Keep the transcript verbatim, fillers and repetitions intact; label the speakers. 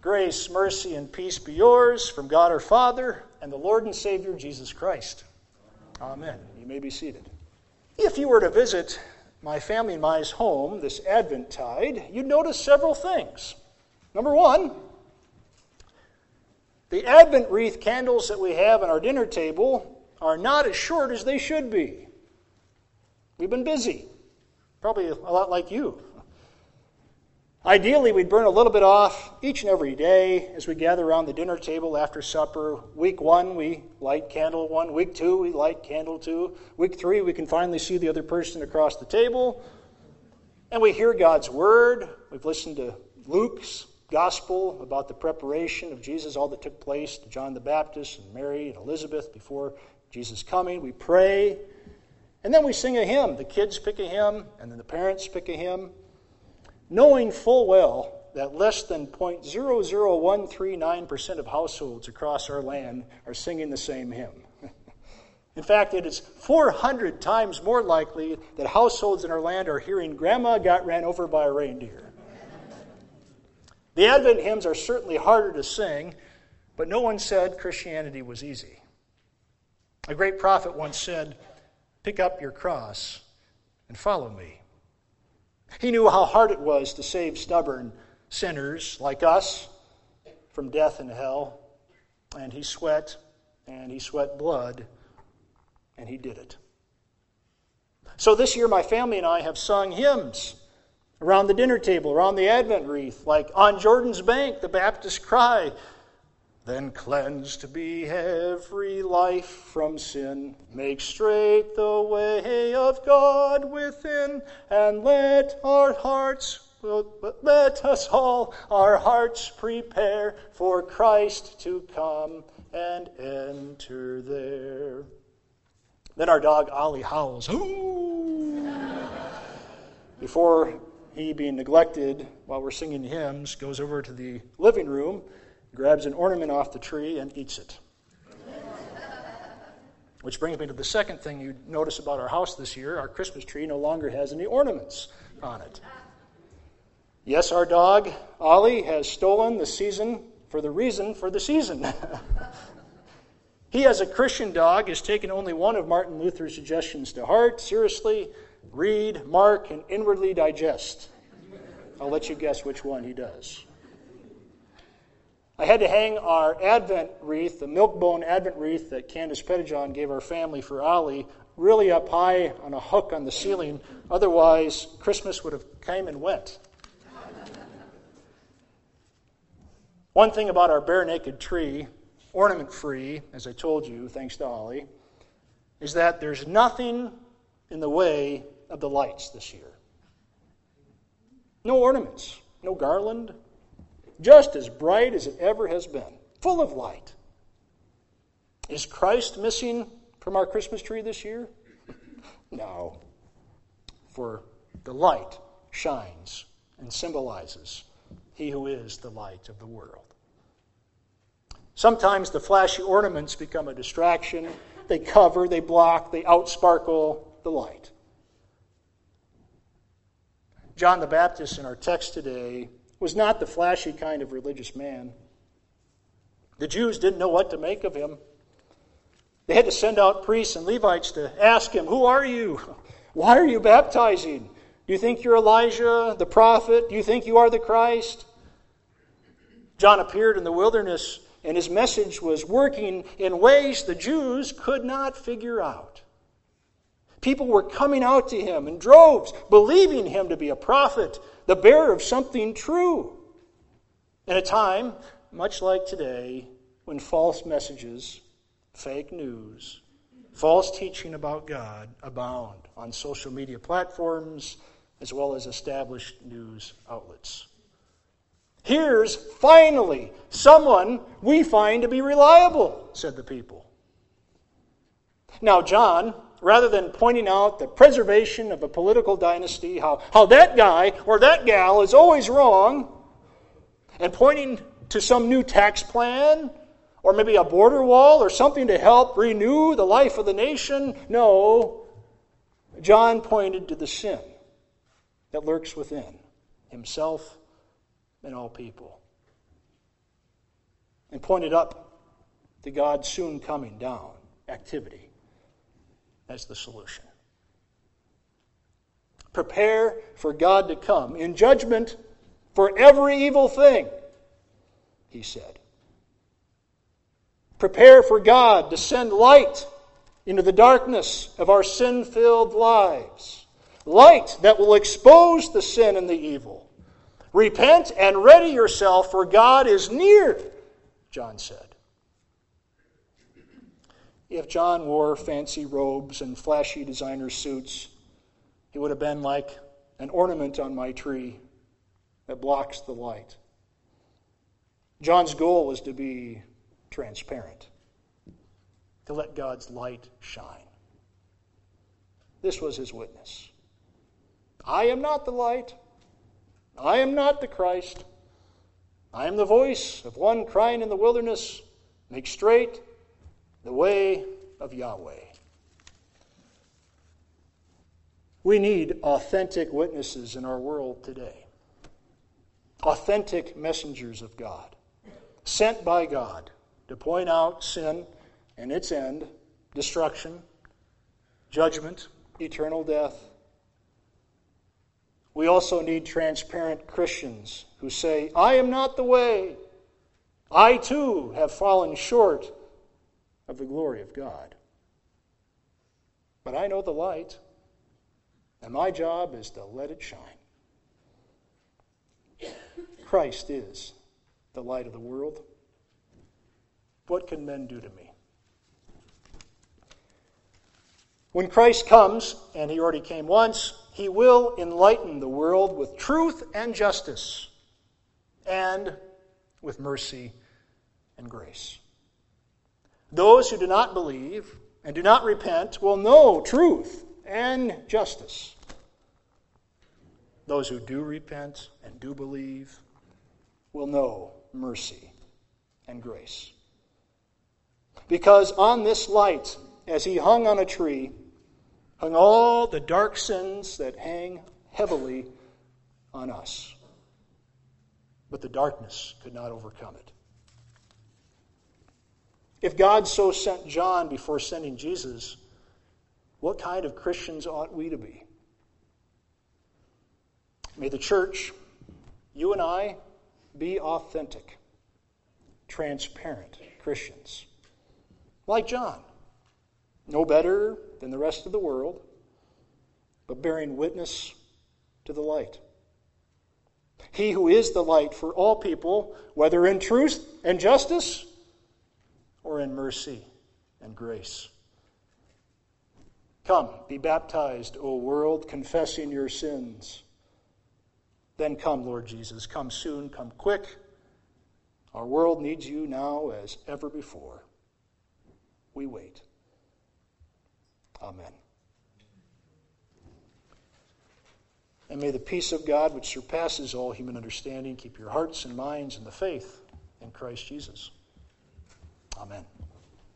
Speaker 1: Grace, mercy, and peace be yours from God our Father and the Lord and Savior Jesus Christ. Amen. You may be seated. If you were to visit my family and my's home this Adventtide, you'd notice several things. Number one, the Advent wreath candles that we have on our dinner table are not as short as they should be. We've been busy. Probably a lot like you. Ideally, we'd burn a little bit off each and every day as we gather around the dinner table after supper. Week one, we light candle one. Week two, we light candle two. Week three, we can finally see the other person across the table. And we hear God's Word. We've listened to Luke's Gospel about the preparation of Jesus, all that took place to John the Baptist and Mary and Elizabeth before Jesus' coming. We pray. And then we sing a hymn. The kids pick a hymn, and then the parents pick a hymn, knowing full well that less than zero point zero zero one three nine percent of households across our land are singing the same hymn. In fact, it is four hundred times more likely that households in our land are hearing "Grandma got ran over by a reindeer." The Advent hymns are certainly harder to sing, but no one said Christianity was easy. A great prophet once said, "Pick up your cross and follow me." He knew how hard it was to save stubborn sinners like us from death and hell, and he sweat, and he sweat blood, and he did it. So this year my family and I have sung hymns around the dinner table, around the Advent wreath, like "On Jordan's Bank, the Baptist Cry, then cleansed be every life from sin. Make straight the way of God within, and let our hearts, let us all our hearts prepare for Christ to come and enter there." Then our dog Ollie howls, "Ooh!" Before he, being neglected while we're singing hymns, goes over to the living room, grabs an ornament off the tree, and eats it. Which brings me to the second thing you notice about our house this year. Our Christmas tree no longer has any ornaments on it. Yes, our dog, Ollie, has stolen the season for the reason for the season. He, as a Christian dog, has taken only one of Martin Luther's suggestions to heart. Seriously, read, mark, and inwardly digest. I'll let you guess which one he does. I had to hang our Advent wreath, the Milkbone Advent wreath that Candace Pettijohn gave our family for Ollie, really up high on a hook on the ceiling. Otherwise, Christmas would have came and went. One thing about our bare naked tree, ornament-free, as I told you, thanks to Ollie, is that there's nothing in the way of the lights this year. No ornaments, no garland, just as bright as it ever has been, full of light. Is Christ missing from our Christmas tree this year? No. For the light shines and symbolizes He who is the light of the world. Sometimes the flashy ornaments become a distraction. They cover, they block, they outsparkle the light. John the Baptist in our text today was not the flashy kind of religious man. The Jews didn't know what to make of him. They had to send out priests and Levites to ask him, "Who are you? Why are you baptizing? Do you think you're Elijah, the prophet? Do you think you are the Christ?" John appeared in the wilderness, and his message was working in ways the Jews could not figure out. People were coming out to him in droves, believing him to be a prophet, the bearer of something true. In a time, much like today, when false messages, fake news, false teaching about God abound on social media platforms as well as established news outlets. "Here's, finally, someone we find to be reliable," said the people. Now, John, rather than pointing out the preservation of a political dynasty, how, how that guy or that gal is always wrong, and pointing to some new tax plan, or maybe a border wall, or something to help renew the life of the nation, no, John pointed to the sin that lurks within himself and all people. and pointed up to God's soon coming down activity as the solution. Prepare for God to come in judgment for every evil thing, he said. Prepare for God to send light into the darkness of our sin-filled lives. Light that will expose the sin and the evil. Repent and ready yourself, for God is near, John said. If John wore fancy robes and flashy designer suits, he would have been like an ornament on my tree that blocks the light. John's goal was to be transparent, to let God's light shine. This was his witness. I am not the light. I am not the Christ. I am the voice of one crying in the wilderness, make straight the way of Yahweh. We need authentic witnesses in our world today. Authentic messengers of God, sent by God to point out sin and its end, destruction, judgment, eternal death. We also need transparent Christians who say, I am not the way. I too have fallen short of the glory of God. But I know the light, and my job is to let it shine. Christ is the light of the world. What can men do to me? When Christ comes, and he already came once, he will enlighten the world with truth and justice, and with mercy and grace. Those who do not believe and do not repent will know truth and justice. Those who do repent and do believe will know mercy and grace. Because on this light, as he hung on a tree, hung all the dark sins that hang heavily on us. But the darkness could not overcome it. If God so sent John before sending Jesus, what kind of Christians ought we to be? May the church, you and I, be authentic, transparent Christians. Like John, no better than the rest of the world, but bearing witness to the light. He who is the light for all people, whether in truth and justice or in mercy and grace. Come, be baptized, O world, confessing your sins. Then come, Lord Jesus. Come soon, come quick. Our world needs you now as ever before. We wait. Amen. And may the peace of God, which surpasses all human understanding, keep your hearts and minds in the faith in Christ Jesus. Amen.